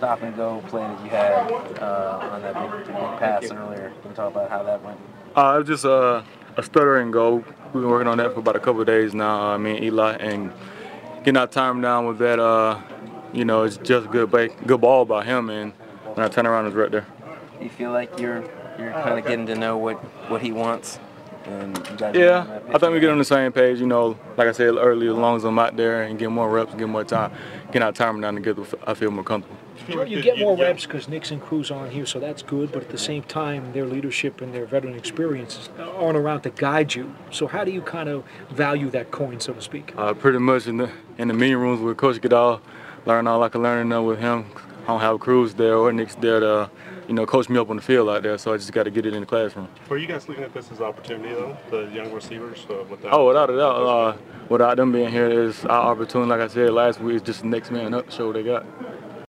stop and go play that you had on that big pass earlier. Can you talk about how that went? It was just a stuttering goal. We've been working on that for about a couple of days now, me and Eli, and getting our time down with that, it's just good ball by him, and when I turn around, it's right there. Do you feel like you're kind of getting to know what he wants? And you guys I think we get on the same page. Like I said earlier, as long as I'm out there and get more reps, get more time, getting our time down together, I feel more comfortable. Well, you get more reps because Nix and Cruz aren't here, so that's good. But at the same time, their leadership and their veteran experiences aren't around to guide you. So how do you kind of value that coin, so to speak? Pretty much in the meeting rooms with Coach Goodall, learn all I can learn with him. I don't have Cruz there or Nix there to, coach me up on the field out there. So I just got to get it in the classroom. Were you guys looking at this as an opportunity, though, the young receivers? Without a doubt. Without them being here, it's our opportunity. Like I said last week, it's just the next man up show they got.